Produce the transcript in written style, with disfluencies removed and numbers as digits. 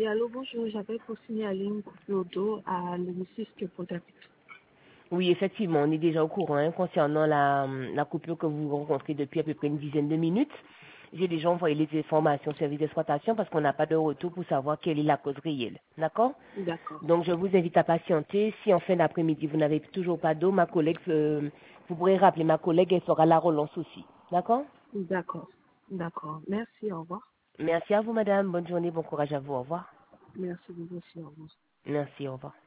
Oui, allô, bonjour. J'avais pour signaler une coupure d'eau à l'hémicycle Potapic. Oui, effectivement, on est déjà au courant concernant la coupure que vous rencontrez depuis à peu près une dizaine de minutes. J'ai déjà envoyé les informations au service d'exploitation parce qu'on n'a pas de retour pour savoir quelle est la cause réelle. D'accord? D'accord. Donc, je vous invite à patienter. Si en fin d'après-midi, vous n'avez toujours pas d'eau, ma collègue, vous pourrez rappeler ma collègue, elle fera la relance aussi. D'accord? D'accord. D'accord. Merci, au revoir. Merci à vous, madame. Bonne journée, bon courage à vous. Au revoir. Merci beaucoup aussi, au revoir. Merci, au revoir.